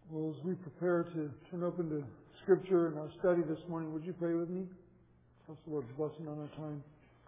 Well, as we prepare to turn open to Scripture in our study this morning, would you pray with me? Ask the Lord's blessing on our time.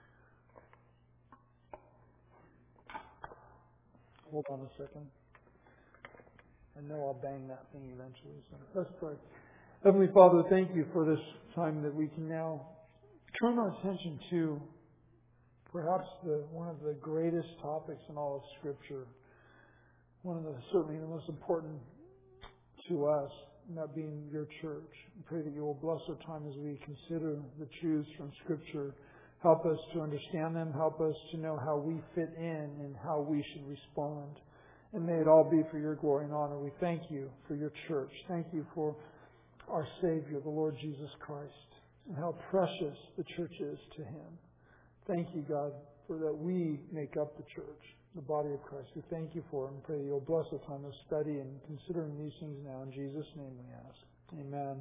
Hold on a second. I know I'll bang that thing eventually, so let's pray. Heavenly Father, thank you for this time that we can now turn our attention to perhaps one of the greatest topics in all of Scripture. Certainly the most important to us, and that being your church. I pray that you will bless our time as we consider the truths from Scripture. Help us to understand them. Help us to know how we fit in and how we should respond. And may it all be for your glory and honor. We thank you for your church. Thank you for our Savior, the Lord Jesus Christ, and how precious the church is to Him. Thank you, God, for that we make up the church, the body of Christ. We thank you for it and pray you'll bless the time of study and considering these things now. In Jesus' name we ask. Amen.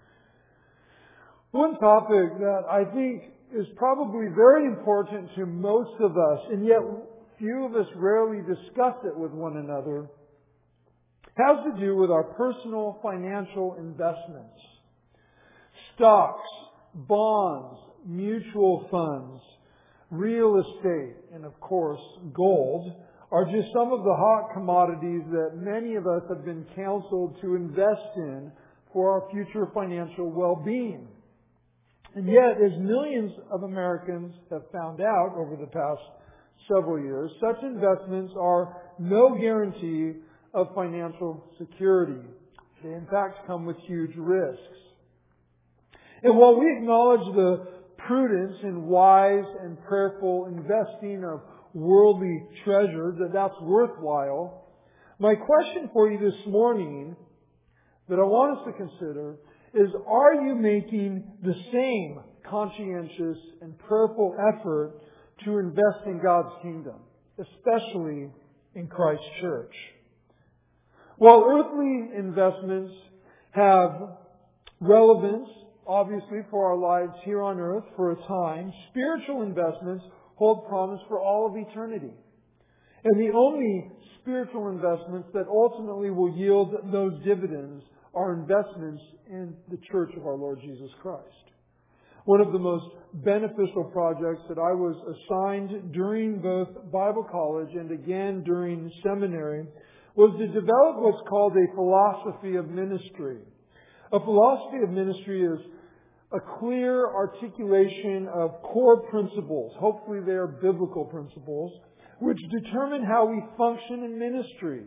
One topic that I think is probably very important to most of us, and yet few of us rarely discuss it with one another, has to do with our personal financial investments. Stocks, bonds, mutual funds, real estate, and of course, gold are just some of the hot commodities that many of us have been counseled to invest in for our future financial well-being. And yet, as millions of Americans have found out over the past several years, such investments are no guarantee of financial security. They in fact come with huge risks. And while we acknowledge the prudence in wise and prayerful investing of worldly treasures, that's worthwhile, my question for you this morning that I want us to consider is, are you making the same conscientious and prayerful effort to invest in God's kingdom, especially in Christ's church? While earthly investments have relevance, obviously, for our lives here on earth for a time, spiritual investments hold promise for all of eternity. And the only spiritual investments that ultimately will yield those dividends are investments in the church of our Lord Jesus Christ. One of the most beneficial projects that I was assigned during both Bible college and again during seminary was to develop what's called a philosophy of ministry. A philosophy of ministry is a clear articulation of core principles, hopefully they are biblical principles, which determine how we function in ministry.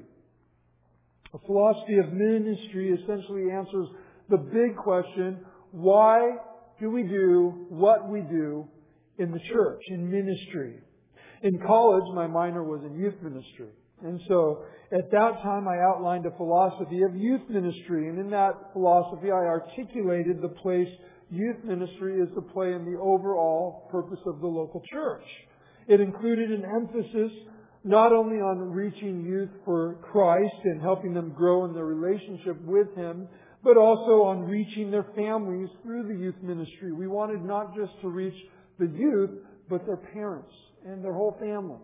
A philosophy of ministry essentially answers the big question, why do we do what we do in the church, in ministry? In college, my minor was in youth ministry. And so, at that time, I outlined a philosophy of youth ministry. And in that philosophy, I articulated the place youth ministry is to play in the overall purpose of the local church. It included an emphasis not only on reaching youth for Christ and helping them grow in their relationship with Him, but also on reaching their families through the youth ministry. We wanted not just to reach the youth, but their parents and their whole family.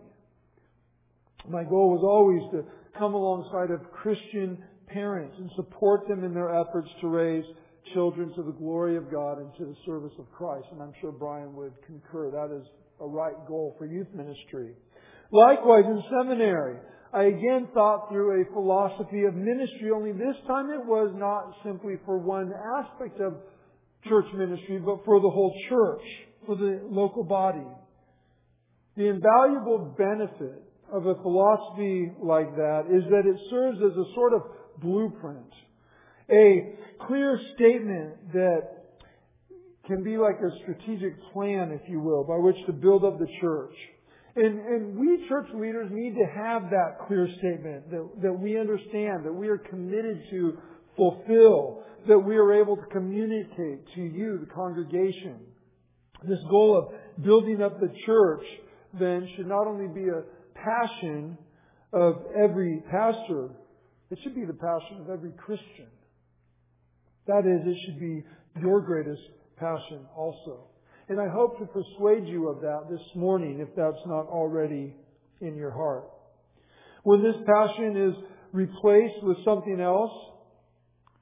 My goal was always to come alongside of Christian parents and support them in their efforts to raise children to the glory of God and to the service of Christ. And I'm sure Brian would concur. That is a right goal for youth ministry. Likewise, in seminary, I again thought through a philosophy of ministry, only this time it was not simply for one aspect of church ministry, but for the whole church, for the local body. The invaluable benefit of a philosophy like that is that it serves as a sort of blueprint, a clear statement that can be like a strategic plan, if you will, by which to build up the church. And we church leaders need to have that clear statement that we understand, that we are committed to fulfill, that we are able to communicate to you, the congregation. This goal of building up the church then should not only be a passion of every pastor, it should be the passion of every Christian. That is, it should be your greatest passion also. And I hope to persuade you of that this morning, if that's not already in your heart. When this passion is replaced with something else,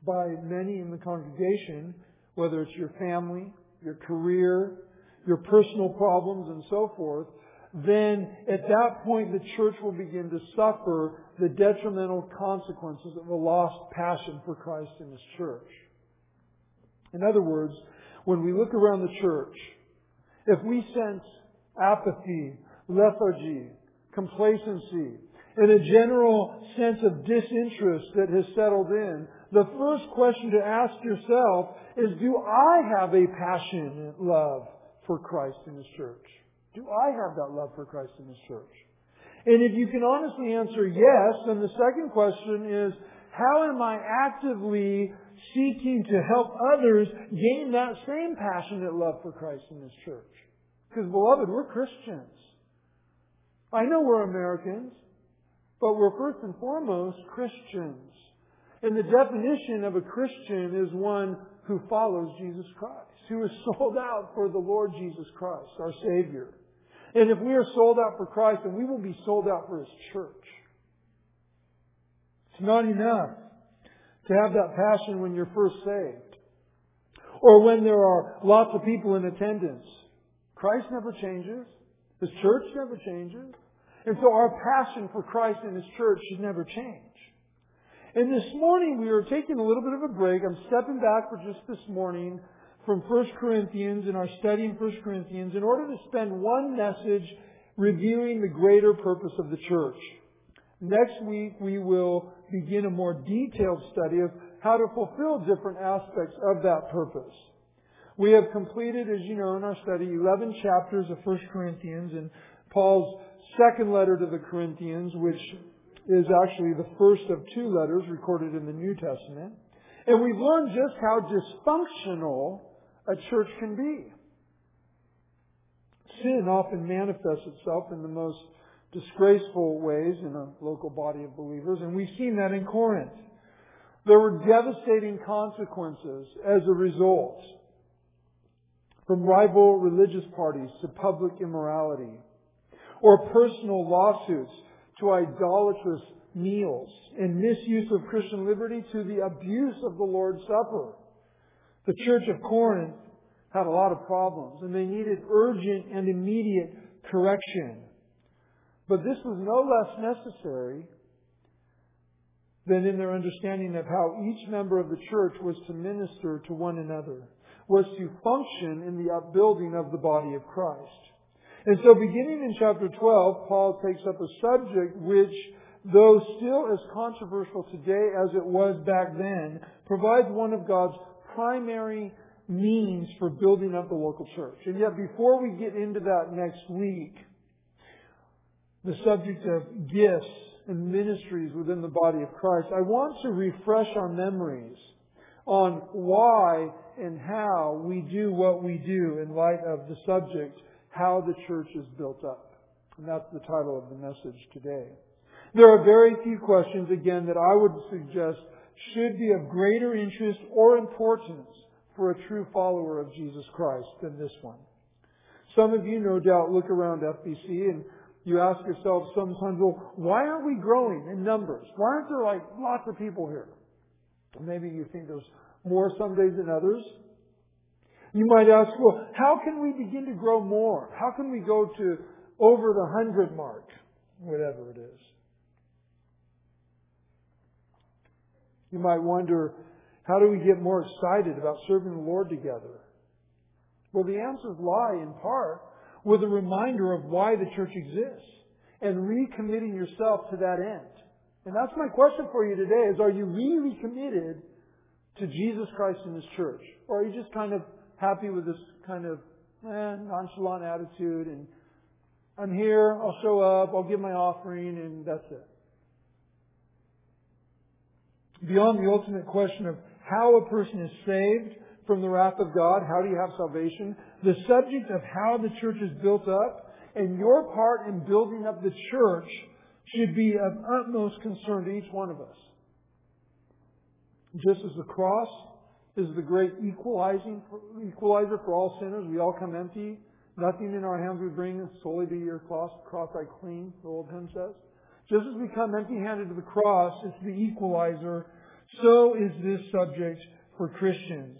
by many in the congregation, whether it's your family, your career, your personal problems, and so forth, then at that point the church will begin to suffer the detrimental consequences of a lost passion for Christ and His church. In other words, when we look around the church, if we sense apathy, lethargy, complacency, and a general sense of disinterest that has settled in, the first question to ask yourself is, do I have a passionate love for Christ and His church? Do I have that love for Christ and His church? And if you can honestly answer yes, then the second question is, how am I actively seeking to help others gain that same passionate love for Christ and His church? Because, beloved, we're Christians. I know we're Americans, but we're first and foremost Christians. And the definition of a Christian is one who follows Jesus Christ, who is sold out for the Lord Jesus Christ, our Savior. And if we are sold out for Christ, then we will be sold out for His church. It's not enough to have that passion when you're first saved, or when there are lots of people in attendance. Christ never changes. His church never changes. And so our passion for Christ and His church should never change. And this morning we are taking a little bit of a break. I'm stepping back for just this morning from 1 Corinthians in our study in 1 Corinthians in order to spend one message reviewing the greater purpose of the church. Next week we will begin a more detailed study of how to fulfill different aspects of that purpose. We have completed, as you know, in our study, 11 chapters of 1 Corinthians and Paul's second letter to the Corinthians, which is actually the first of two letters recorded in the New Testament. And we've learned just how dysfunctional a church can be. Sin often manifests itself in the most disgraceful ways in a local body of believers, and we've seen that in Corinth. There were devastating consequences as a result, from rival religious parties to public immorality, or personal lawsuits to idolatrous meals, and misuse of Christian liberty to the abuse of the Lord's Supper. The church of Corinth had a lot of problems, and they needed urgent and immediate correction. But this was no less necessary than in their understanding of how each member of the church was to minister to one another, was to function in the upbuilding of the body of Christ. And so beginning in chapter 12, Paul takes up a subject which, though still as controversial today as it was back then, provides one of God's primary means for building up the local church. And yet before we get into that next week, the subject of gifts and ministries within the body of Christ, I want to refresh our memories on why and how we do what we do in light of the subject, how the church is built up. And that's the title of the message today. There are very few questions, again, that I would suggest should be of greater interest or importance for a true follower of Jesus Christ than this one. Some of you, no doubt, look around FBC and you ask yourself sometimes, well, why aren't we growing in numbers? Why aren't there lots of people here? Maybe you think there's more some days than others. You might ask, well, how can we begin to grow more? How can we go to over the 100 mark? Whatever it is. You might wonder, how do we get more excited about serving the Lord together? Well, the answers lie in part with a reminder of why the church exists and recommitting yourself to that end. And that's my question for you today is, are you really committed to Jesus Christ and His church? Or are you just kind of happy with this kind of nonchalant attitude and I'm here, I'll show up, I'll give my offering, and that's it? Beyond the ultimate question of how a person is saved from the wrath of God, how do you have salvation, the subject of how the church is built up and your part in building up the church should be of utmost concern to each one of us. Just as the cross is the great equalizer for all sinners, we all come empty. Nothing in our hands we bring, solely to your cross I clean, the old hymn says. Just as we come empty-handed to the cross, it's the equalizer, So is this subject for Christians.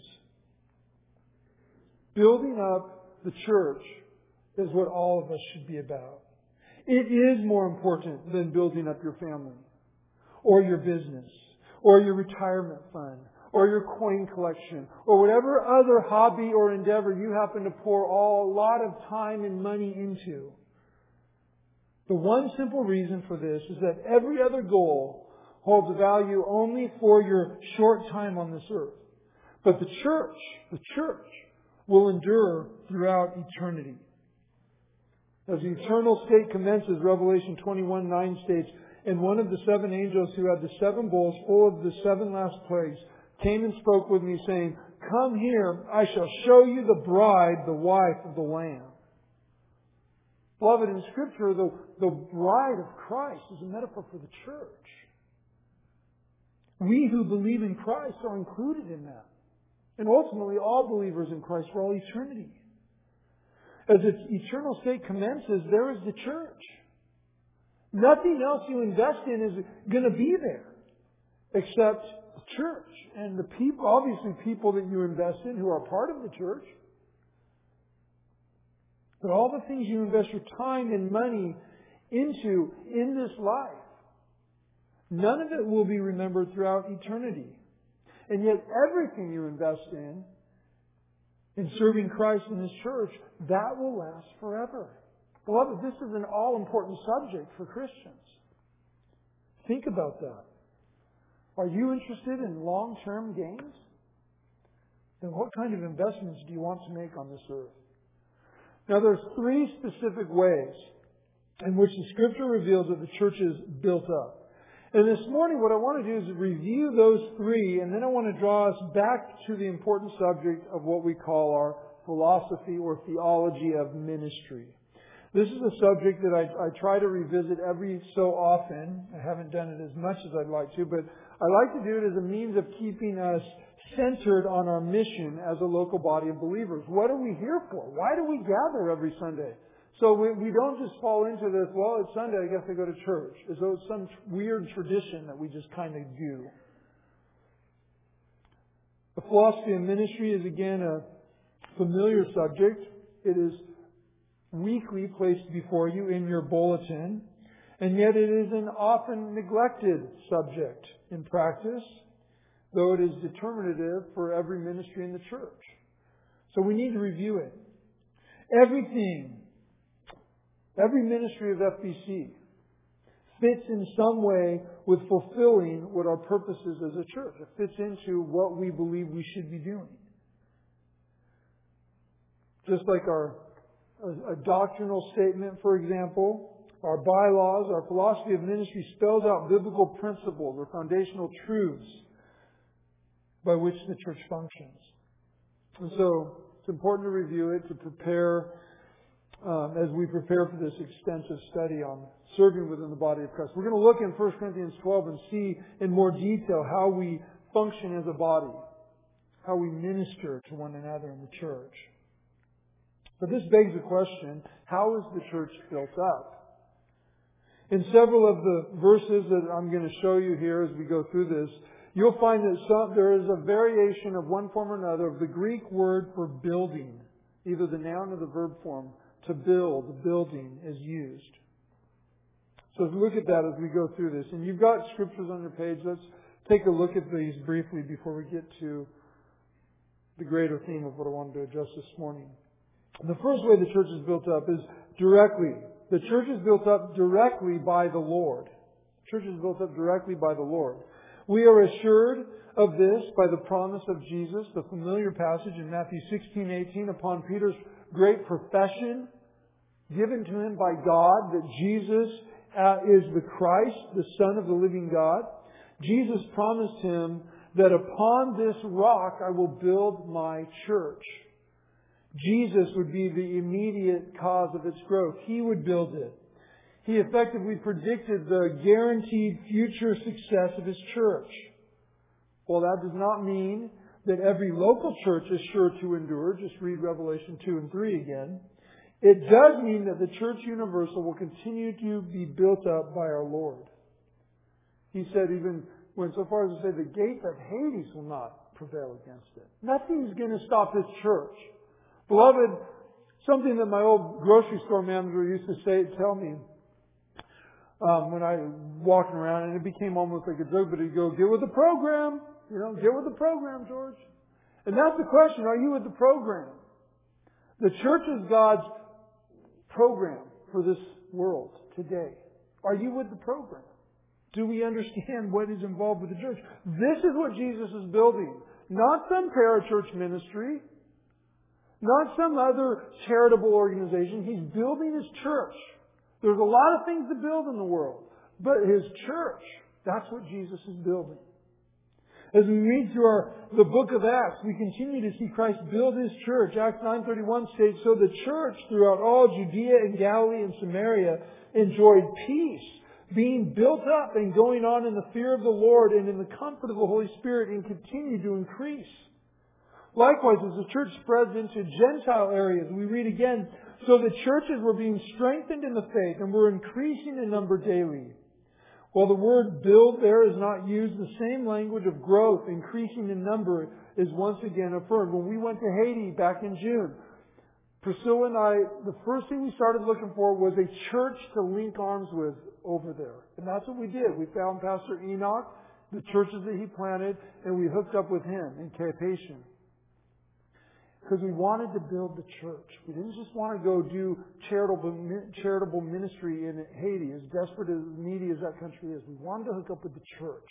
Building up the church is what all of us should be about. It is more important than building up your family, or your business, or your retirement fund, or your coin collection, or whatever other hobby or endeavor you happen to pour a lot of time and money into. The one simple reason for this is that every other goal holds a value only for your short time on this earth. But the church will endure throughout eternity. As the eternal state commences, Revelation 21:9 states, "And one of the seven angels who had the seven bowls full of the seven last plagues came and spoke with me, saying, 'Come here, I shall show you the bride, the wife of the Lamb.'" Beloved, in Scripture, the bride of Christ is a metaphor for the church. We who believe in Christ are included in that. And ultimately, all believers in Christ for all eternity. As its eternal state commences, there is the church. Nothing else you invest in is going to be there except the church and the people, obviously people that you invest in who are part of the church. But all the things you invest your time and money into in this life, none of it will be remembered throughout eternity. And yet everything you invest in serving Christ in His church, that will last forever. Beloved, this is an all-important subject for Christians. Think about that. Are you interested in long-term gains? Then what kind of investments do you want to make on this earth? Now, there's three specific ways in which the Scripture reveals that the church is built up. And this morning, what I want to do is review those three, and then I want to draw us back to the important subject of what we call our philosophy or theology of ministry. This is a subject that I try to revisit every so often. I haven't done it as much as I'd like to, but I like to do it as a means of keeping us centered on our mission as a local body of believers. What are we here for? Why do we gather every Sunday? So we don't just fall into this, well, it's Sunday, I guess I go to church, as though it's some weird tradition that we just kind of do. The philosophy of ministry is, again, a familiar subject. It is weekly placed before you in your bulletin, and yet it is an often neglected subject in practice, though it is determinative for every ministry in the church. So we need to review it. Every ministry of FBC fits in some way with fulfilling what our purpose is as a church. It fits into what we believe we should be doing. Just like a doctrinal statement, for example, our bylaws, our philosophy of ministry spells out biblical principles or foundational truths by which the church functions. And so it's important to review it, to prepare as we prepare for this extensive study on serving within the body of Christ. We're going to look in 1 Corinthians 12 and see in more detail how we function as a body, how we minister to one another in the church. But this begs the question, how is the church built up? In several of the verses that I'm going to show you here as we go through this, you'll find that there is a variation of one form or another of the Greek word for building, either the noun or the verb form. To build, building is used. So look at that as we go through this. And you've got scriptures on your page. Let's take a look at these briefly before we get to the greater theme of what I wanted to address this morning. The first way the church is built up is directly. The church is built up directly by the Lord. The church is built up directly by the Lord. We are assured of this by the promise of Jesus, the familiar passage in Matthew 16:18, upon Peter's great profession given to him by God that Jesus is the Christ, the Son of the living God. Jesus promised him that upon this rock I will build my church. Jesus would be the immediate cause of its growth. He would build it. He effectively predicted the guaranteed future success of His church. Well, that does not mean that every local church is sure to endure. Just read Revelation 2 and 3 again. It does mean that the church universal will continue to be built up by our Lord. He said even went so far as to say the gates of Hades will not prevail against it. Nothing's going to stop this church. Beloved, something that my old grocery store manager used to tell me when I was walking around, and it became almost like a joke, but he'd go, "Get with the program. Get with the program, George." And that's the question. Are you with the program? The church is God's program for this world today. Are you with the program? Do we understand what is involved with the church? This is what Jesus is building. Not some parachurch ministry. Not some other charitable organization. He's building His church. There's a lot of things to build in the world. But His church, that's what Jesus is building. As we read through the book of Acts, we continue to see Christ build His church. Acts 9:31 states, "So the church throughout all Judea and Galilee and Samaria enjoyed peace, being built up and going on in the fear of the Lord and in the comfort of the Holy Spirit, and continued to increase." Likewise, as the church spreads into Gentile areas, we read again, "So the churches were being strengthened in the faith and were increasing in number daily." While the word build there is not used, the same language of growth, increasing in number, is once again affirmed. When we went to Haiti back in June, Priscilla and I, the first thing we started looking for was a church to link arms with over there. And that's what we did. We found Pastor Enoch, the churches that he planted, and we hooked up with him in Cap-Haitien. Because we wanted to build the church. We didn't just want to go do charitable ministry in Haiti, as desperate as needy as that country is. We wanted to hook up with the church.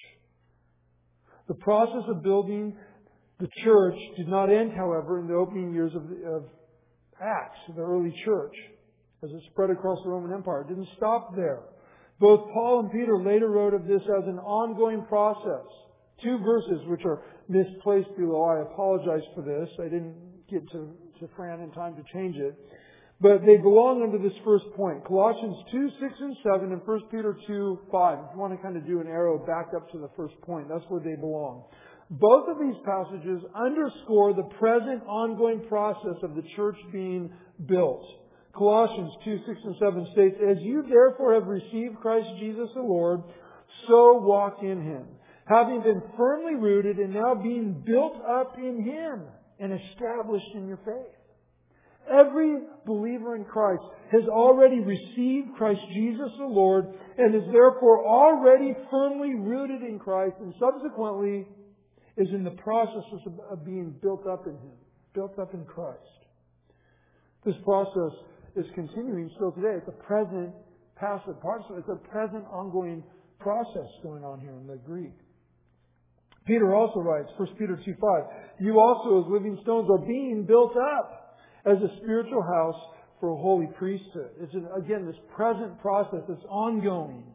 The process of building the church did not end, however, in the opening years of Acts, the early church, as it spread across the Roman Empire. It didn't stop there. Both Paul and Peter later wrote of this as an ongoing process. 2 verses which are misplaced below. I apologize for this. I didn't get to Fran in time to change it. But they belong under this first point. Colossians 2:6 and 7 and 1 Peter 2:5. If you want to kind of do an arrow back up to the first point, that's where they belong. Both of these passages underscore the present ongoing process of the church being built. Colossians 2:6 and 7 states, "As you therefore have received Christ Jesus the Lord, so walk in Him, having been firmly rooted and now being built up in Him and established in your faith." Every believer in Christ has already received Christ Jesus the Lord and is therefore already firmly rooted in Christ, and subsequently is in the process of being built up in Him, built up in Christ. This process is continuing still today. It's a present passive part. So it's a present ongoing process going on here in the Greek. Peter also writes, 1 Peter 2:5, "You also as living stones are being built up as a spiritual house for a holy priesthood." It's again this present process that's ongoing.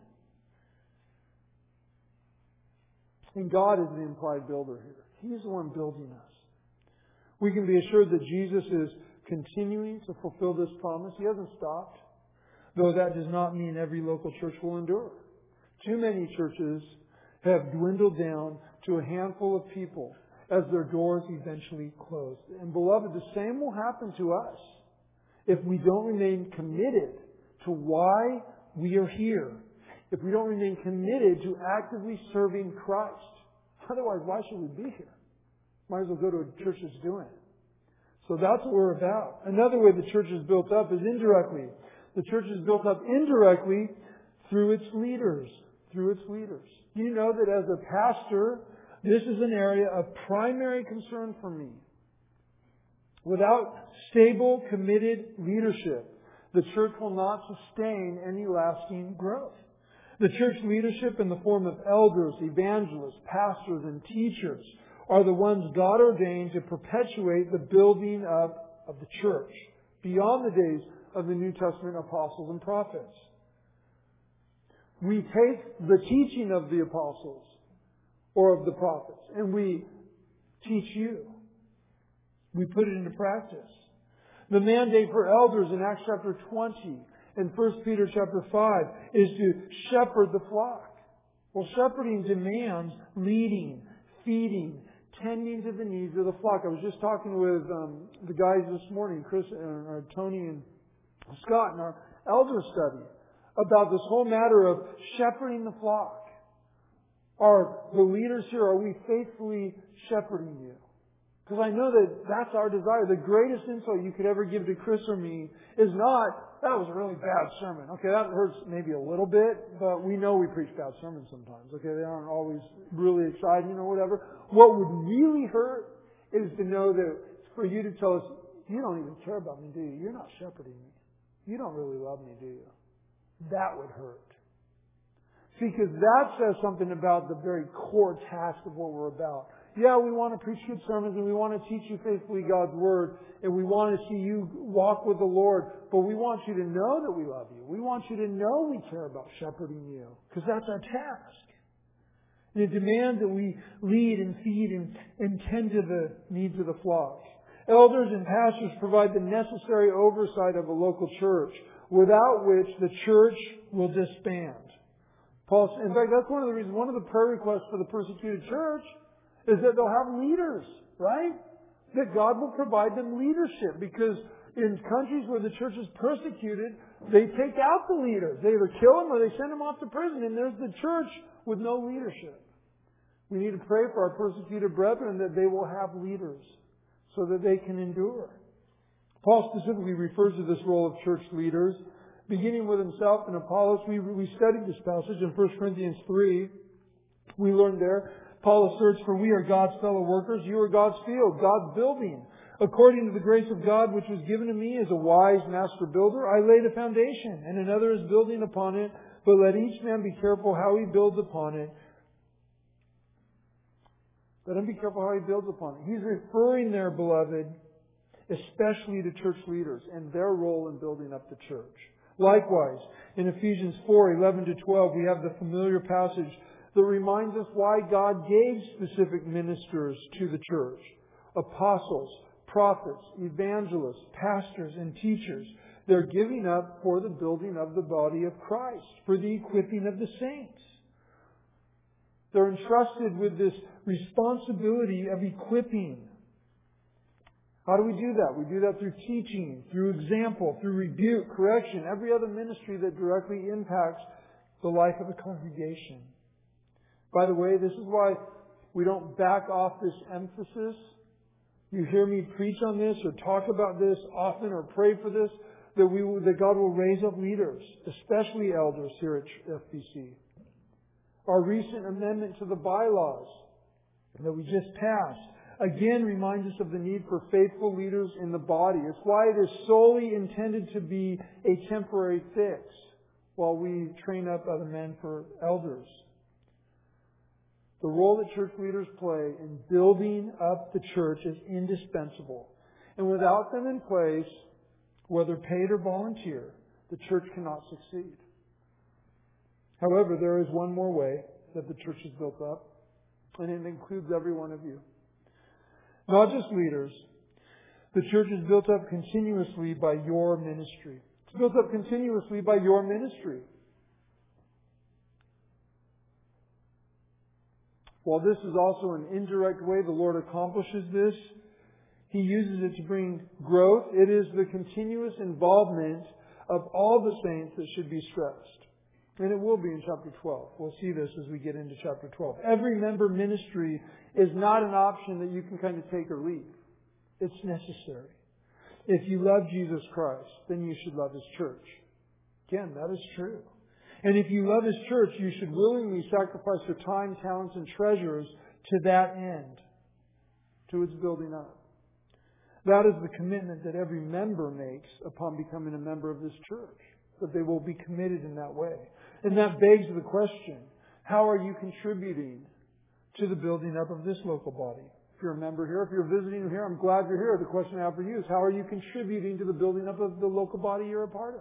And God is the implied builder here. He's the one building us. We can be assured that Jesus is continuing to fulfill this promise. He hasn't stopped. Though that does not mean every local church will endure. Too many churches have dwindled down to a handful of people as their doors eventually close. And beloved, the same will happen to us if we don't remain committed to why we are here. If we don't remain committed to actively serving Christ. Otherwise, why should we be here? Might as well go to a church that's doing it. So that's what we're about. Another way the church is built up is indirectly. The church is built up indirectly through its leaders. Through its leaders. You know that as a pastor, this is an area of primary concern for me. Without stable, committed leadership, the church will not sustain any lasting growth. The church leadership in the form of elders, evangelists, pastors, and teachers are the ones God ordained to perpetuate the building up of the church beyond the days of the New Testament apostles and prophets. We take the teaching of the apostles or of the prophets and we teach you. We put it into practice. The mandate for elders in Acts chapter 20 and 1 Peter chapter 5 is to shepherd the flock. Well, shepherding demands leading, feeding, tending to the needs of the flock. I was just talking with the guys this morning, Tony and Scott, in our elder study about this whole matter of shepherding the flock. Are the leaders here, are we faithfully shepherding you? Because I know that that's our desire. The greatest insult you could ever give to Chris or me is not, that was a really bad sermon. Okay, that hurts maybe a little bit, but we know we preach bad sermons sometimes. Okay, they aren't always really exciting or whatever. What would really hurt is to know that for you to tell us, you don't even care about me, do you? You're not shepherding me. You don't really love me, do you? That would hurt. See, because that says something about the very core task of what we're about. Yeah, we want to preach good sermons and we want to teach you faithfully God's Word and we want to see you walk with the Lord, but we want you to know that we love you. We want you to know we care about shepherding you because that's our task. And it demands that we lead and feed and tend to the needs of the flock. Elders and pastors provide the necessary oversight of a local church, without which the church will disband. In fact, that's one of the reasons, one of the prayer requests for the persecuted church is that they'll have leaders, right? That God will provide them leadership, because in countries where the church is persecuted, they take out the leaders. They either kill them or they send them off to prison, and there's the church with no leadership. We need to pray for our persecuted brethren that they will have leaders so that they can endure. Paul specifically refers to this role of church leaders, beginning with himself and Apollos. We studied this passage in 1 Corinthians 3. We learned there, Paul asserts, "For we are God's fellow workers, you are God's field, God's building. According to the grace of God which was given to me as a wise master builder, I laid a foundation, and another is building upon it. But let each man be careful how he builds upon it." Let him be careful how he builds upon it. He's referring there, beloved, especially to church leaders and their role in building up the church. Likewise, in Ephesians 4:11-12, we have the familiar passage that reminds us why God gave specific ministers to the church. Apostles, prophets, evangelists, pastors, and teachers. They're giving up for the building of the body of Christ, for the equipping of the saints. They're entrusted with this responsibility of equipping. How do we do that? We do that through teaching, through example, through rebuke, correction, every other ministry that directly impacts the life of a congregation. By the way, this is why we don't back off this emphasis. You hear me preach on this or talk about this often or pray for this, that God will raise up leaders, especially elders here at FBC. Our recent amendment to the bylaws that we just passed, again, reminds us of the need for faithful leaders in the body. It's why it is solely intended to be a temporary fix while we train up other men for elders. The role that church leaders play in building up the church is indispensable. And without them in place, whether paid or volunteer, the church cannot succeed. However, there is one more way that the church is built up, and it includes every one of you. Not just leaders. The church is built up continuously by your ministry. It's built up continuously by your ministry. While this is also an indirect way the Lord accomplishes this, He uses it to bring growth. It is the continuous involvement of all the saints that should be stressed. And it will be in chapter 12. We'll see this as we get into chapter 12. Every member ministry is not an option that you can kind of take or leave. It's necessary. If you love Jesus Christ, then you should love His church. Again, that is true. And if you love His church, you should willingly sacrifice your time, talents, and treasures to that end, to its building up. That is the commitment that every member makes upon becoming a member of this church, that they will be committed in that way. And that begs the question, how are you contributing to the building up of this local body? If you're a member here, if you're visiting here, I'm glad you're here. The question I have for you is, how are you contributing to the building up of the local body you're a part of?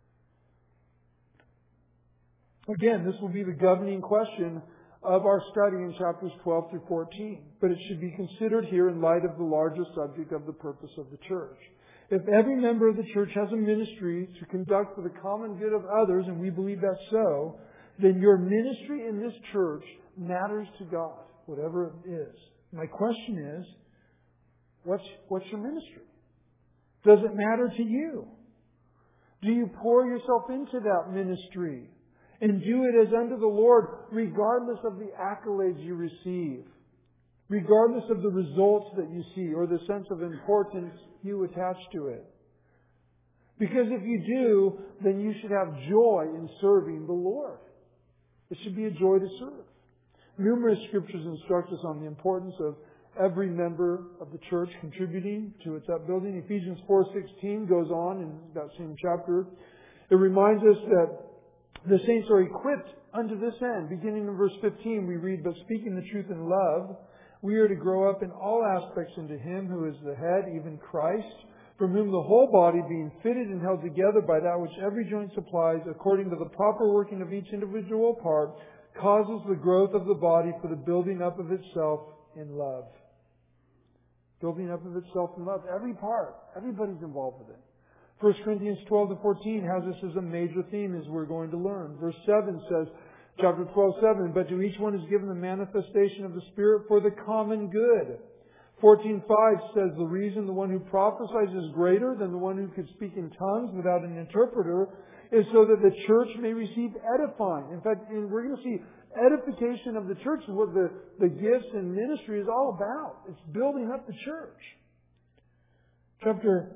Again, this will be the governing question of our study in chapters 12 through 14. But it should be considered here in light of the larger subject of the purpose of the church. If every member of the church has a ministry to conduct for the common good of others, and we believe that's so, then your ministry in this church matters to God, whatever it is. My question is, what's your ministry? Does it matter to you? Do you pour yourself into that ministry? And do it as unto the Lord, regardless of the accolades you receive, regardless of the results that you see or the sense of importance you attach to it. Because if you do, then you should have joy in serving the Lord. It should be a joy to serve. Numerous scriptures instruct us on the importance of every member of the church contributing to its upbuilding. Ephesians 4:16 goes on in that same chapter. It reminds us that the saints are equipped unto this end. Beginning in verse 15, we read, "But speaking the truth in love, we are to grow up in all aspects into Him who is the head, even Christ, from whom the whole body, being fitted and held together by that which every joint supplies, according to the proper working of each individual part, causes the growth of the body for the building up of itself in love." Building up of itself in love. Every part. Everybody's involved with it. 1 Corinthians 12-14 has this as a major theme as we're going to learn. Verse 7 says, chapter 12:7, "But to each one is given the manifestation of the Spirit for the common good." 14:5 says, "The reason the one who prophesies is greater than the one who could speak in tongues without an interpreter is so that the church may receive edifying." In fact, we're going to see edification of the church is what the gifts and ministry is all about. It's building up the church. Chapter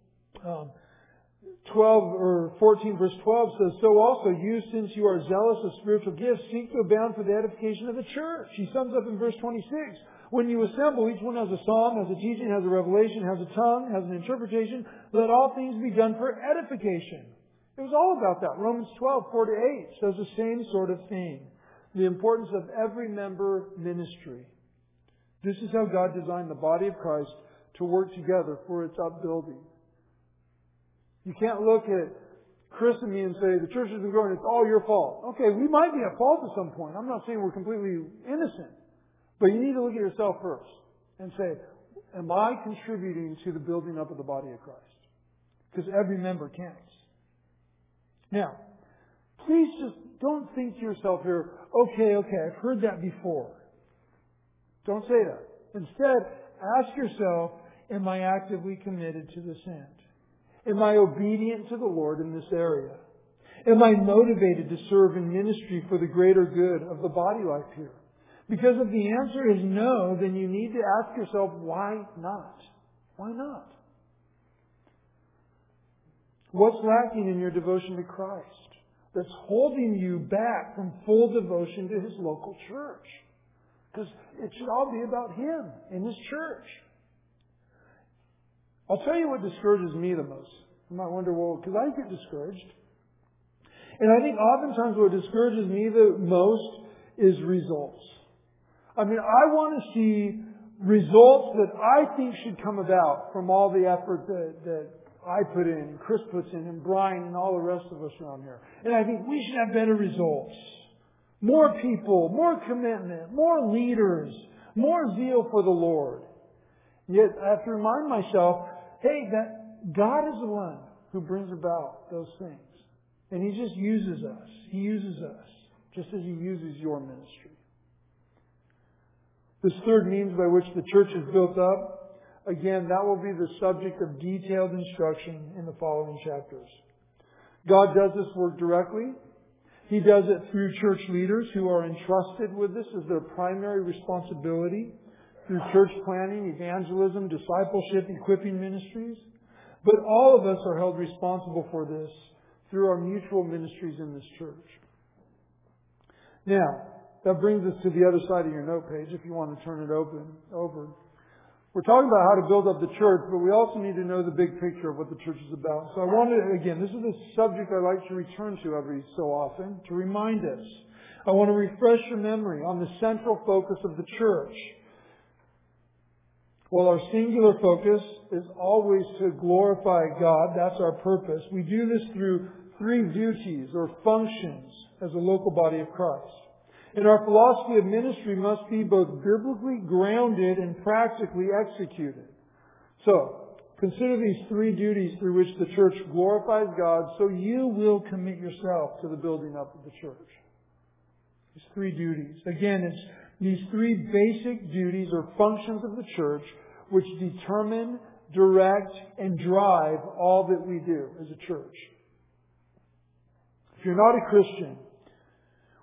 14 verse 12 says, "So also you, since you are zealous of spiritual gifts, seek to abound for the edification of the church." He sums up in verse 26, "When you assemble, each one has a psalm, has a teaching, has a revelation, has a tongue, has an interpretation. Let all things be done for edification." It was all about that. Romans 12:4-8 says the same sort of thing. The importance of every member ministry. This is how God designed the body of Christ to work together for its upbuilding. You can't look at Chris and me and say, the church isn't growing, it's all your fault. Okay, we might be at fault at some point. I'm not saying we're completely innocent. But you need to look at yourself first and say, am I contributing to the building up of the body of Christ? Because every member counts. Now, please just don't think to yourself here, okay, I've heard that before. Don't say that. Instead, ask yourself, am I actively committed to this end? Am I obedient to the Lord in this area? Am I motivated to serve in ministry for the greater good of the body life here? Because if the answer is no, then you need to ask yourself, why not? Why not? What's lacking in your devotion to Christ that's holding you back from full devotion to His local church? Because it should all be about Him and His church. I'll tell you what discourages me the most. You might wonder, well, because I get discouraged. And I think oftentimes what discourages me the most is results. I mean, I want to see results that I think should come about from all the effort that I put in, and Chris puts in, and Brian, and all the rest of us around here. And I think we should have better results. More people, more commitment, more leaders, more zeal for the Lord. Yet I have to remind myself, hey, that God is the one who brings about those things. And He just uses us. He uses us, just as He uses your ministry. This third means by which the church is built up, again, that will be the subject of detailed instruction in the following chapters. God does this work directly. He does it through church leaders who are entrusted with this as their primary responsibility, through church planning, evangelism, discipleship, equipping ministries. But all of us are held responsible for this through our mutual ministries in this church. Now, that brings us to the other side of your note page, if you want to turn it over. We're talking about how to build up the church, but we also need to know the big picture of what the church is about. So I wanted, again, this is a subject I like to return to every so often, to remind us. I want to refresh your memory on the central focus of the church. While our singular focus is always to glorify God, that's our purpose, we do this through three duties or functions as a local body of Christ. And our philosophy of ministry must be both biblically grounded and practically executed. So, consider these three duties through which the church glorifies God, so you will commit yourself to the building up of the church. These three duties. Again, it's these three basic duties or functions of the church which determine, direct, and drive all that we do as a church. If you're not a Christian,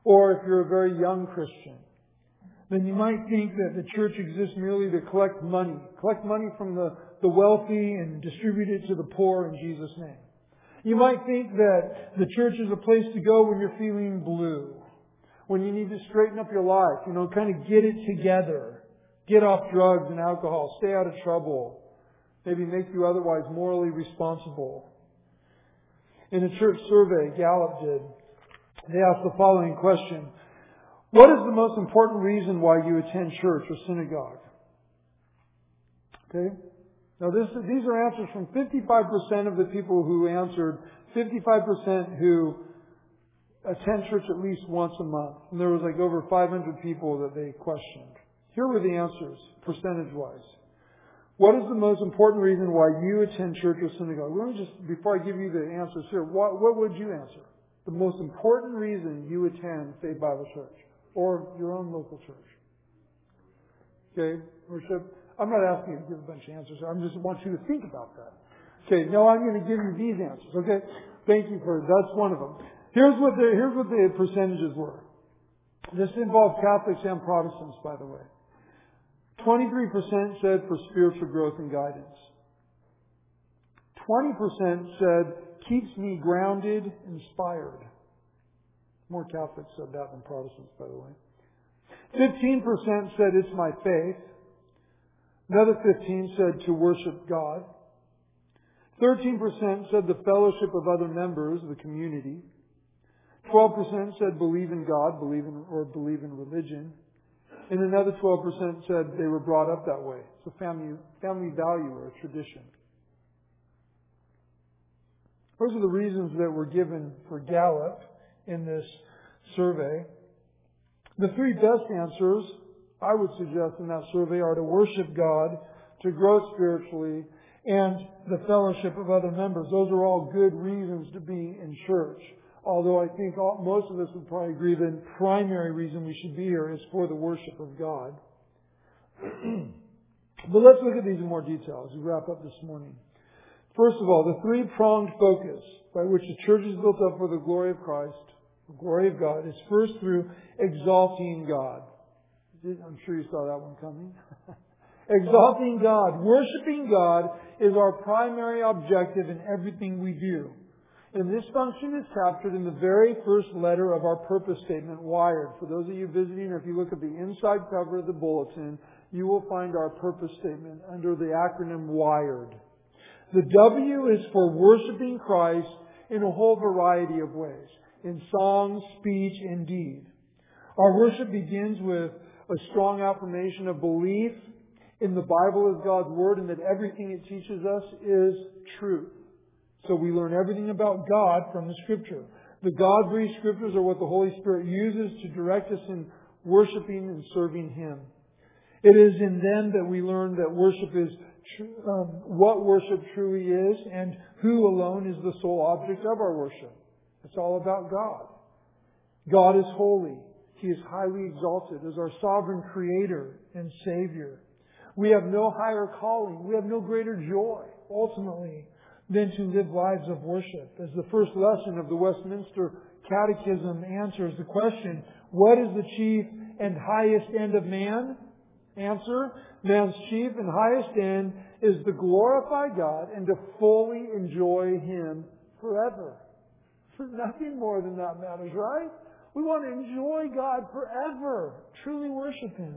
Or if you're a very young Christian, then you might think that the church exists merely to collect money from the wealthy and distribute it to the poor in Jesus' name. You might think that the church is a place to go when you're feeling blue, when you need to straighten up your life, kind of get it together, get off drugs and alcohol, stay out of trouble, maybe make you otherwise morally responsible. In a church survey Gallup did, they asked the following question: what is the most important reason why you attend church or synagogue? Okay? Now these are answers from 55% of the people who answered, 55% who attend church at least once a month. And there was over 500 people that they questioned. Here were the answers, percentage-wise. What is the most important reason why you attend church or synagogue? Let me just, before I give you the answers here, what would you answer? The most important reason you attend Faith Bible Church or your own local church. Okay, worship. I'm not asking you to give a bunch of answers. I just want you to think about that. Okay, no, I'm going to give you these answers. Okay, thank you that's one of them. Here's what the percentages were. This involved Catholics and Protestants, by the way. 23% said for spiritual growth and guidance. 20% said keeps me grounded, inspired. More Catholics said that than Protestants, by the way. 15% said it's my faith. Another 15 said to worship God. 13% said the fellowship of other members of the community. 12% said believe in God, believe in religion. And another 12% said they were brought up that way. It's a family value or a tradition. Those are the reasons that were given for Gallup in this survey. The three best answers, I would suggest, in that survey are to worship God, to grow spiritually, and the fellowship of other members. Those are all good reasons to be in church. Although I think most of us would probably agree the primary reason we should be here is for the worship of God. But let's look at these in more detail as we wrap up this morning. First of all, the three-pronged focus by which the church is built up for the glory of Christ, the glory of God, is first through exalting God. I'm sure you saw that one coming. Exalting God, worshiping God is our primary objective in everything we do. And this function is captured in the very first letter of our purpose statement, WIRED. For those of you visiting, or if you look at the inside cover of the bulletin, you will find our purpose statement under the acronym WIRED. The W is for worshiping Christ in a whole variety of ways, in song, speech, and deed. Our worship begins with a strong affirmation of belief in the Bible as God's Word and that everything it teaches us is truth. So we learn everything about God from the Scripture. The God-breathed Scriptures are what the Holy Spirit uses to direct us in worshiping and serving Him. It is in them that we learn that worship is what worship truly is and who alone is the sole object of our worship. It's all about God. God is holy. He is highly exalted as our sovereign Creator and Savior. We have no higher calling. We have no greater joy, ultimately, than to live lives of worship. As the first lesson of the Westminster Catechism answers the question, what is the chief and highest end of man? Answer, man's chief and highest end is to glorify God and to fully enjoy Him forever. Nothing more than that matters, right? We want to enjoy God forever, truly worship Him.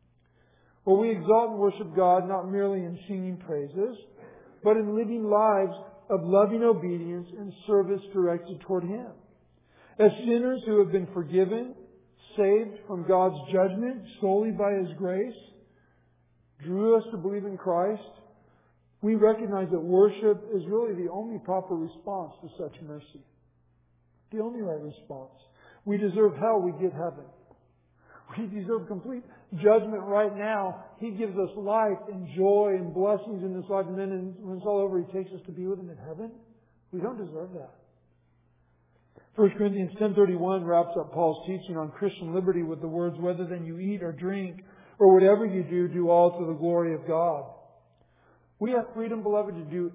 Well, we exalt and worship God not merely in singing praises, but in living lives of loving obedience and service directed toward Him. As sinners who have been forgiven, saved from God's judgment solely by His grace, drew us to believe in Christ, we recognize that worship is really the only proper response to such mercy. The only right response. We deserve hell, we get heaven. We deserve complete judgment right now. He gives us life and joy and blessings in this life, and then when it's all over, He takes us to be with Him in heaven. We don't deserve that. 1 Corinthians 10:31 wraps up Paul's teaching on Christian liberty with the words, whether then you eat or drink or whatever you do, do all to the glory of God. We have freedom, beloved, to do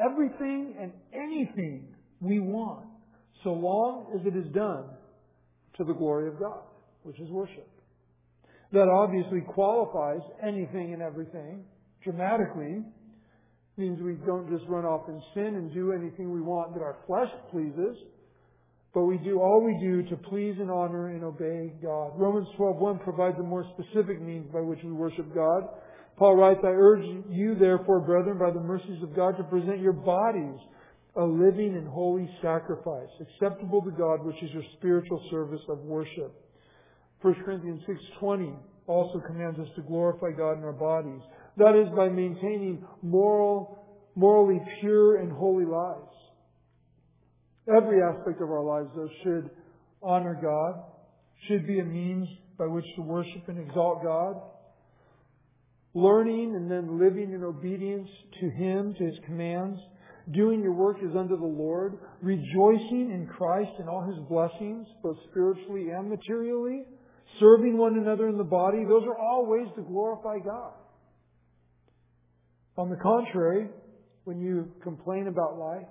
everything and anything we want, so long as it is done to the glory of God, which is worship. That obviously qualifies anything and everything dramatically. Means we don't just run off in sin and do anything we want that our flesh pleases, but we do all we do to please and honor and obey God. Romans 12:1 provides a more specific means by which we worship God. Paul writes, I urge you, therefore, brethren, by the mercies of God, to present your bodies a living and holy sacrifice, acceptable to God, which is your spiritual service of worship. 1 Corinthians 6:20 also commands us to glorify God in our bodies. That is by maintaining morally pure and holy lives. Every aspect of our lives, though, should honor God, should be a means by which to worship and exalt God. Learning and then living in obedience to Him, to His commands. Doing your work as unto the Lord. Rejoicing in Christ and all His blessings, both spiritually and materially. Serving one another in the body. Those are all ways to glorify God. On the contrary, when you complain about life,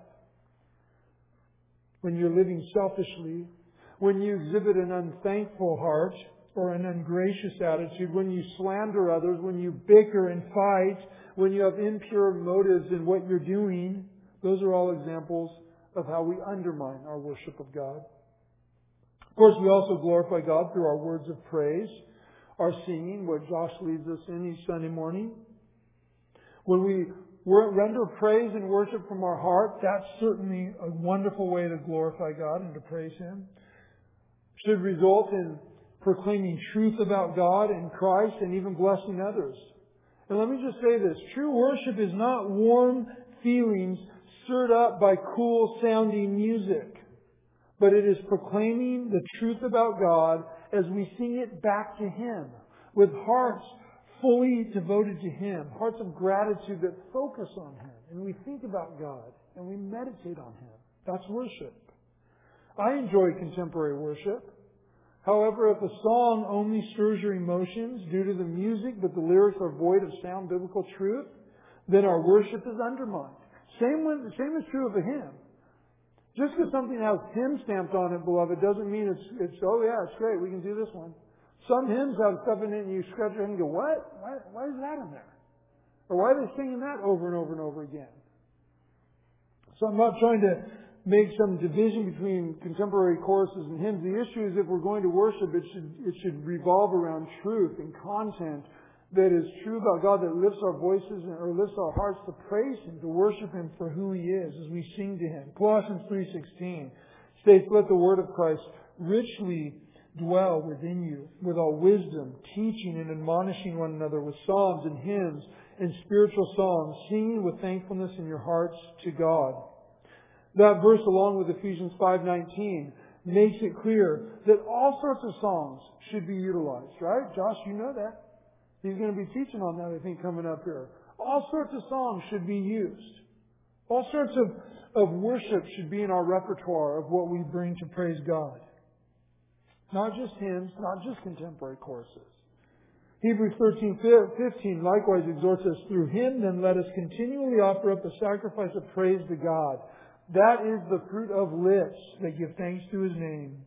when you're living selfishly, when you exhibit an unthankful heart or an ungracious attitude, when you slander others, when you bicker and fight, when you have impure motives in what you're doing, those are all examples of how we undermine our worship of God. Of course, we also glorify God through our words of praise, our singing, what Josh leads us in each Sunday morning. When we render praise and worship from our heart, that's certainly a wonderful way to glorify God and to praise Him. It should result in proclaiming truth about God and Christ and even blessing others. And let me just say this. True worship is not warm feelings stirred up by cool sounding music, but it is proclaiming the truth about God as we sing it back to Him with hearts fully devoted to Him, hearts of gratitude that focus on Him, and we think about God and we meditate on Him. That's worship. I enjoy contemporary worship. However, if a song only stirs your emotions due to the music, but the lyrics are void of sound biblical truth, then our worship is undermined. Same is true of a hymn. Just because something has hymn stamped on it, beloved, doesn't mean it's oh yeah, it's great, we can do this one. Some hymns have stuff in it and you scratch your head and go, what? Why is that in there? Or why are they singing that over and over and over again? So I'm not trying to make some division between contemporary choruses and hymns. The issue is if we're going to worship, it should revolve around truth and content that is true about God, that lifts our voices or lifts our hearts to praise Him, to worship Him for who He is as we sing to Him. Colossians 3:16 states, let the word of Christ richly dwell within you with all wisdom, teaching and admonishing one another with psalms and hymns and spiritual songs, singing with thankfulness in your hearts to God. That verse, along with Ephesians 5:19, makes it clear that all sorts of songs should be utilized, right? Josh, you know that. He's going to be teaching on that, I think, coming up here. All sorts of songs should be used. All sorts of worship should be in our repertoire of what we bring to praise God. Not just hymns, not just contemporary choruses. Hebrews 13:15 likewise exhorts us, through Him then let us continually offer up a sacrifice of praise to God. That is the fruit of lips that give thanks to His name.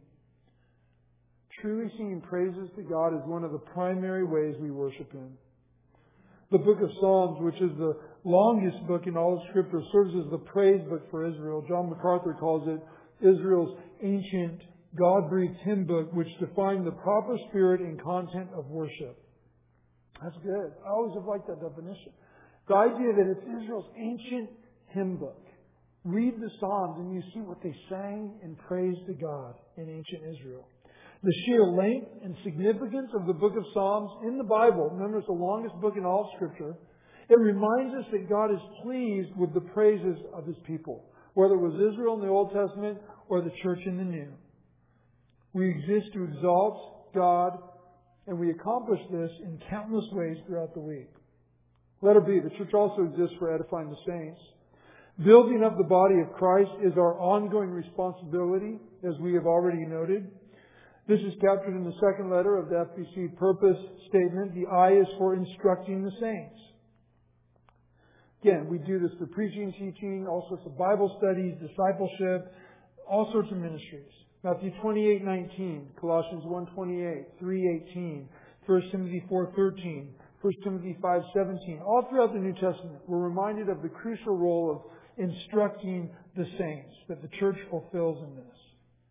Truly singing praises to God is one of the primary ways we worship Him. The book of Psalms, which is the longest book in all of Scripture, serves as the praise book for Israel. John MacArthur calls it Israel's ancient God-breathed hymn book, which defined the proper spirit and content of worship. That's good. I always have liked that definition. The idea that it's Israel's ancient hymn book. Read the Psalms and you see what they sang in praise to God in ancient Israel. The sheer length and significance of the book of Psalms in the Bible, remember it's the longest book in all Scripture, it reminds us that God is pleased with the praises of His people, whether it was Israel in the Old Testament or the church in the New. We exist to exalt God, and we accomplish this in countless ways throughout the week. Letter B, the church also exists for edifying the saints. Building up the body of Christ is our ongoing responsibility, as we have already noted. This is captured in the second letter of the FBC purpose statement. The I is for instructing the saints. Again, we do this through preaching, teaching, all sorts of Bible studies, discipleship, all sorts of ministries. Matthew 28:19, Colossians 1:28, 3:18, 1 Timothy 4:13, 1 Timothy 5:17. All throughout the New Testament, we're reminded of the crucial role of instructing the saints that the church fulfills in this.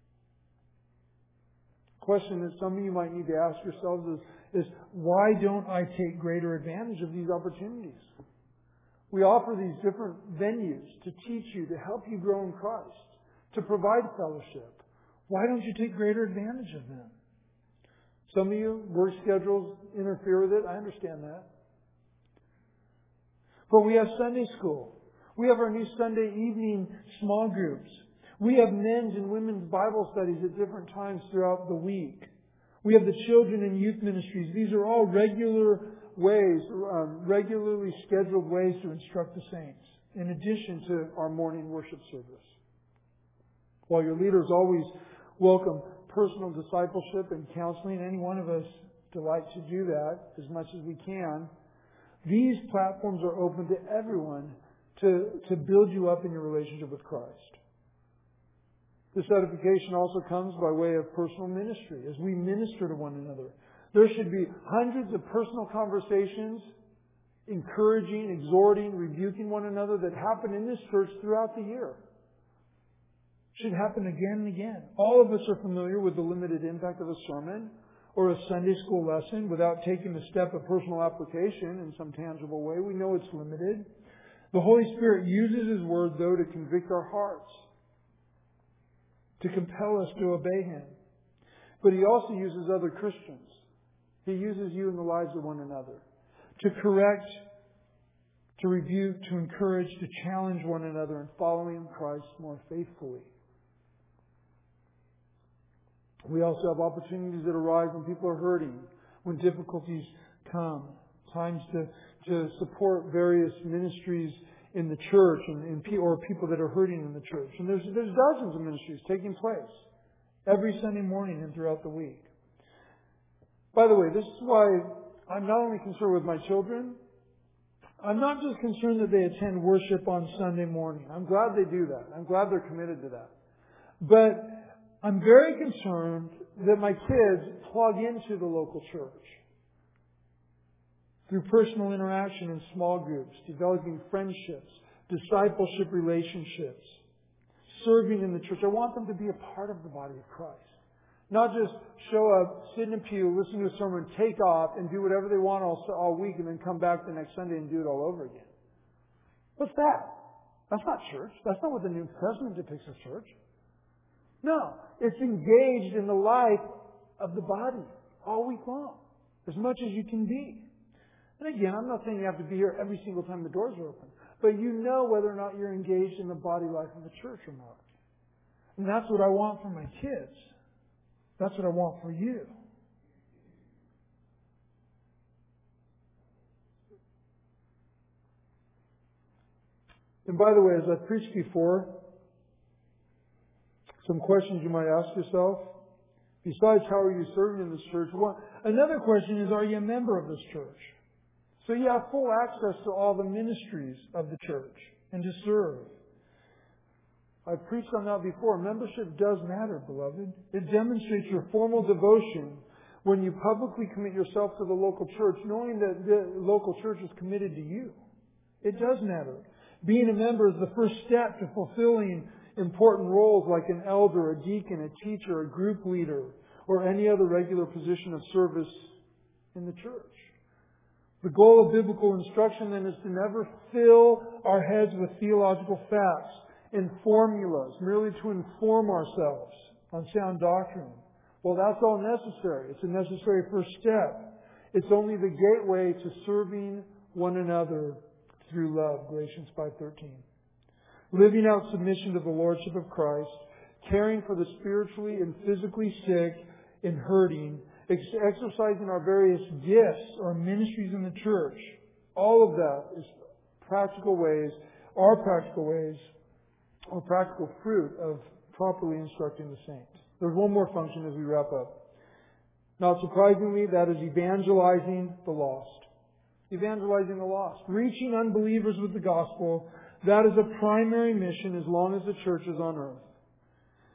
The question that some of you might need to ask yourselves is why don't I take greater advantage of these opportunities? We offer these different venues to teach you, to help you grow in Christ, to provide fellowship. Why don't you take greater advantage of them? Some of you, work schedules interfere with it. I understand that. But we have Sunday school. We have our new Sunday evening small groups. We have men's and women's Bible studies at different times throughout the week. We have the children and youth ministries. These are all regularly scheduled ways to instruct the saints, in addition to our morning worship service. While your leaders always welcome personal discipleship and counseling, any one of us delight to do that as much as we can, these platforms are open to everyone to build you up in your relationship with Christ. This edification also comes by way of personal ministry as we minister to one another. There should be hundreds of personal conversations, encouraging, exhorting, rebuking one another that happen in this church throughout the year. Should happen again and again. All of us are familiar with the limited impact of a sermon or a Sunday school lesson without taking the step of personal application in some tangible way. We know it's limited. The Holy Spirit uses His Word, though, to convict our hearts, to compel us to obey Him. But He also uses other Christians. He uses you in the lives of one another to correct, to rebuke, to encourage, to challenge one another in following Christ more faithfully. We also have opportunities that arise when people are hurting, when difficulties come, times to support various ministries in the church or people that are hurting in the church. And there's dozens of ministries taking place every Sunday morning and throughout the week. By the way, this is why I'm not only concerned with my children, I'm not just concerned that they attend worship on Sunday morning. I'm glad they do that. I'm glad they're committed to that. But I'm very concerned that my kids plug into the local church through personal interaction in small groups, developing friendships, discipleship relationships, serving in the church. I want them to be a part of the body of Christ. Not just show up, sit in a pew, listen to a sermon, take off, and do whatever they want all week and then come back the next Sunday and do it all over again. What's that? That's not church. That's not what the New Testament depicts as church. No, it's engaged in the life of the body all week long, as much as you can be. And again, I'm not saying you have to be here every single time the doors are open, but you know whether or not you're engaged in the body life of the church or not. And that's what I want for my kids. That's what I want for you. And by the way, as I've preached before, some questions you might ask yourself. Besides, how are you serving in this church? Another question is, are you a member of this church? So you have full access to all the ministries of the church and to serve. I've preached on that before. Membership does matter, beloved. It demonstrates your formal devotion when you publicly commit yourself to the local church, knowing that the local church is committed to you. It does matter. Being a member is the first step to fulfilling important roles like an elder, a deacon, a teacher, a group leader, or any other regular position of service in the church. The goal of biblical instruction then is to never fill our heads with theological facts and formulas, merely to inform ourselves on sound doctrine. Well, that's all necessary. It's a necessary first step. It's only the gateway to serving one another through love, Galatians 5:13. Living out submission to the Lordship of Christ, caring for the spiritually and physically sick and hurting, exercising our various gifts or ministries in the church. All of that is practical ways or practical fruit of properly instructing the saints. There's one more function as we wrap up. Not surprisingly, that is evangelizing the lost. Evangelizing the lost. Reaching unbelievers with the gospel. That is a primary mission as long as the church is on earth.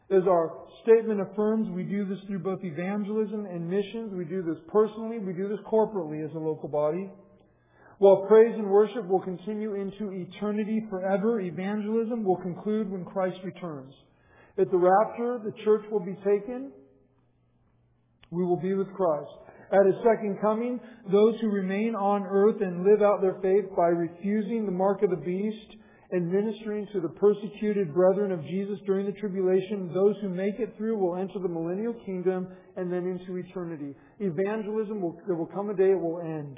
As our statement affirms, we do this through both evangelism and missions. We do this personally. We do this corporately as a local body. While praise and worship will continue into eternity forever, evangelism will conclude when Christ returns. At the rapture, the church will be taken. We will be with Christ. At His second coming, those who remain on earth and live out their faith by refusing the mark of the beast and ministering to the persecuted brethren of Jesus during the tribulation, those who make it through will enter the millennial kingdom and then into eternity. Evangelism, there will come a day it will end.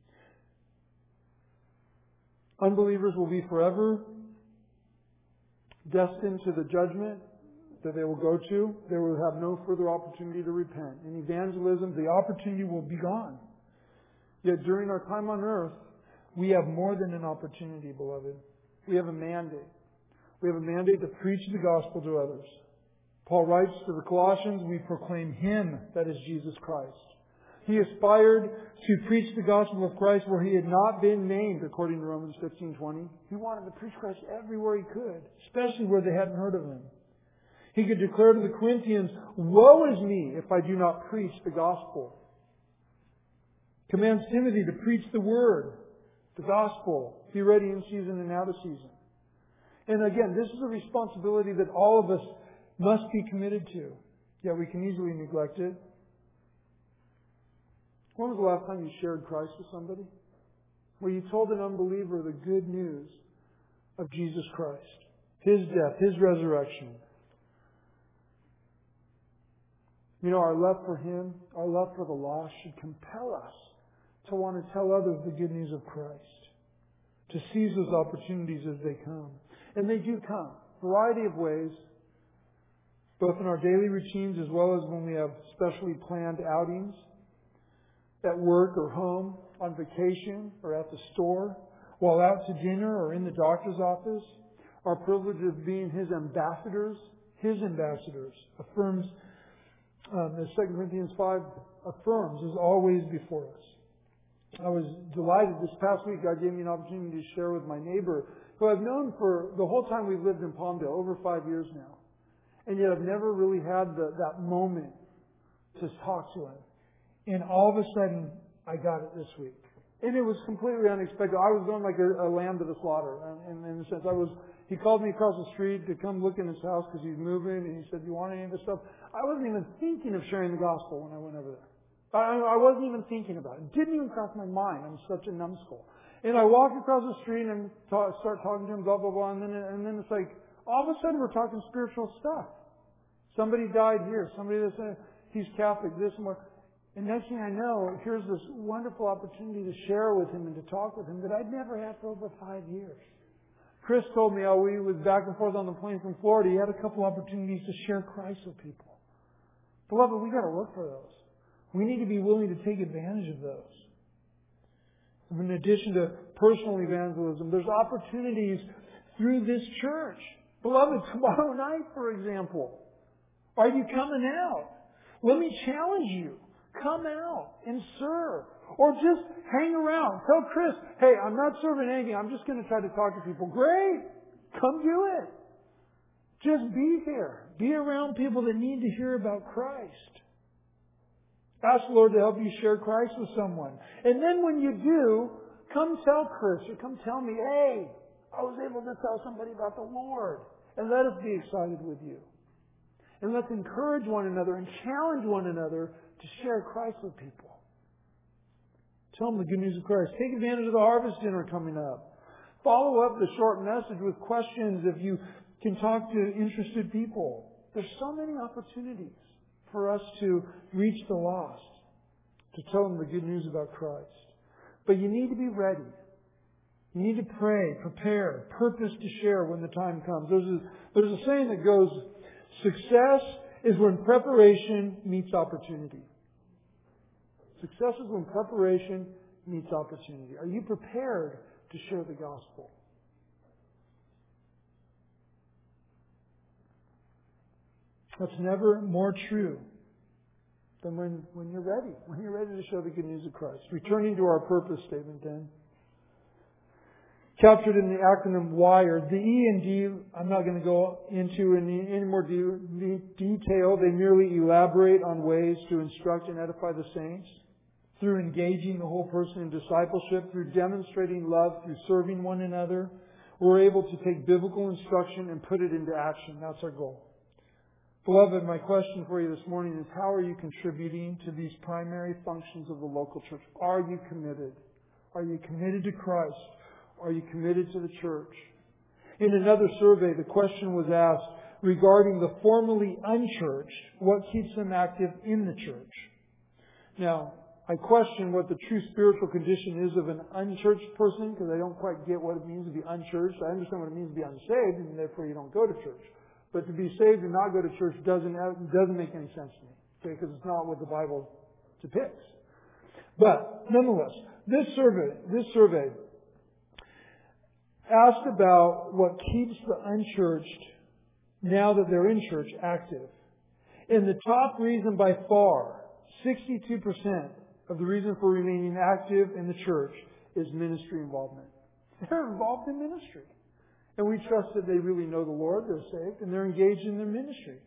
Unbelievers will be forever destined to the judgment that they will go to. They will have no further opportunity to repent. In evangelism, the opportunity will be gone. Yet during our time on earth, we have more than an opportunity, beloved. We have a mandate. We have a mandate to preach the gospel to others. Paul writes to the Colossians, we proclaim Him, that is Jesus Christ. He aspired to preach the gospel of Christ where He had not been named, according to Romans 15:20. He wanted to preach Christ everywhere he could, especially where they hadn't heard of Him. He could declare to the Corinthians, woe is me if I do not preach the gospel. Commands Timothy to preach the word, the gospel. Be ready in season and out of season. And again, this is a responsibility that all of us must be committed to. Yet we can easily neglect it. When was the last time you shared Christ with somebody? Where you told an unbeliever the good news of Jesus Christ, His death, His resurrection. You know, our love for Him, our love for the lost should compel us to want to tell others the good news of Christ, to seize those opportunities as they come. And they do come. A variety of ways, both in our daily routines as well as when we have specially planned outings, at work or home, on vacation or at the store, while out to dinner or in the doctor's office. Our privilege of being His ambassadors affirms, as 2 Corinthians 5 affirms, is always before us. I was delighted this past week. God gave me an opportunity to share with my neighbor, who I've known for the whole time we've lived in Palmdale, over 5 years now. And yet I've never really had that moment to talk to him. And all of a sudden, I got it this week. And it was completely unexpected. I was going like a lamb to the slaughter. In a sense, he called me across the street to come look in his house because he's moving. And he said, do you want any of this stuff? I wasn't even thinking of sharing the gospel when I went over there. I wasn't even thinking about it. It didn't even cross my mind. I'm such a numbskull. And I walk across the street and start talking to him, blah, blah, blah. And then it's like, all of a sudden we're talking spiritual stuff. Somebody died here. Somebody that said he's Catholic, this and more. And next thing I know, here's this wonderful opportunity to share with him and to talk with him that I'd never had for over 5 years. Chris told me how he was back and forth on the plane from Florida. He had a couple opportunities to share Christ with people. Beloved, we got to look for those. We need to be willing to take advantage of those. In addition to personal evangelism, there's opportunities through this church. Beloved, tomorrow night, for example, are you coming out? Let me challenge you. Come out and serve. Or just hang around. Tell Chris, hey, I'm not serving anything. I'm just going to try to talk to people. Great. Come do it. Just be there. Be around people that need to hear about Christ. Ask the Lord to help you share Christ with someone. And then when you do, come tell Chris or come tell me, hey, I was able to tell somebody about the Lord. And let us be excited with you. And let's encourage one another and challenge one another to share Christ with people. Tell them the good news of Christ. Take advantage of the harvest dinner coming up. Follow up the short message with questions if you can talk to interested people. There's so many opportunities for us to reach the lost, to tell them the good news about Christ. But you need to be ready. You need to pray, prepare, purpose to share when the time comes. There's a saying that goes, success is when preparation meets opportunity. Success is when preparation meets opportunity. Are you prepared to share the gospel? That's never more true than when you're ready. When you're ready to show the good news of Christ. Returning to our purpose statement then. captured in the acronym WIRE. The E and D, I'm not going to go into in any more detail. They merely elaborate on ways to instruct and edify the saints through engaging the whole person in discipleship, through demonstrating love, through serving one another. We're able to take biblical instruction and put it into action. That's our goal. Beloved, my question for you this morning is, how are you contributing to these primary functions of the local church? Are you committed? Are you committed to Christ? Are you committed to the church? In another survey, the question was asked regarding the formerly unchurched, what keeps them active in the church? Now, I question what the true spiritual condition is of an unchurched person, because I don't quite get what it means to be unchurched. I understand what it means to be unsaved, and therefore you don't go to church. But to be saved and not go to church doesn't make any sense to me, okay? Because it's not what the Bible depicts. But nonetheless, this survey asked about what keeps the unchurched, now that they're in church, active. And the top reason by far, 62% of the reason for remaining active in the church is ministry involvement. They're involved in ministry. And we trust that they really know the Lord, they're saved, and they're engaged in their ministry.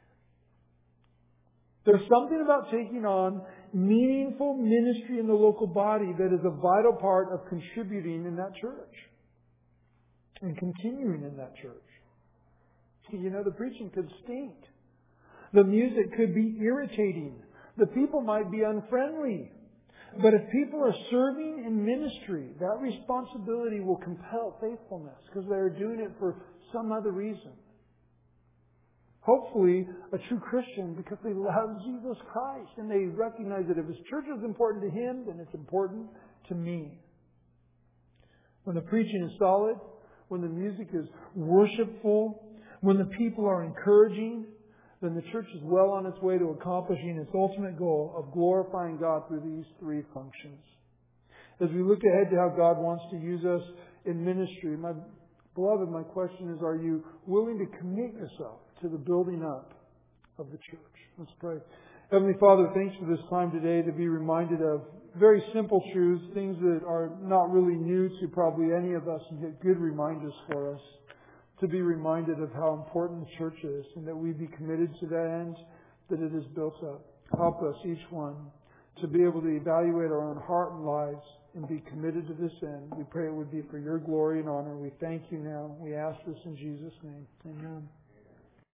There's something about taking on meaningful ministry in the local body that is a vital part of contributing in that church and continuing in that church. You know, the preaching could stink. The music could be irritating. The people might be unfriendly. But if people are serving in ministry, that responsibility will compel faithfulness because they're doing it for some other reason. Hopefully, a true Christian because they love Jesus Christ and they recognize that if His church is important to Him, then it's important to me. When the preaching is solid, when the music is worshipful, when the people are encouraging, then the church is well on its way to accomplishing its ultimate goal of glorifying God through these three functions. As we look ahead to how God wants to use us in ministry, my beloved, my question is, are you willing to commit yourself to the building up of the church? Let's pray. Heavenly Father, thanks for this time today to be reminded of very simple truths, things that are not really new to probably any of us, and yet good reminders for us. To be reminded of how important the church is and that we be committed to that end, that it is built up. Help us, each one, to be able to evaluate our own heart and lives and be committed to this end. We pray it would be for Your glory and honor. We thank You now. We ask this in Jesus' name. Amen.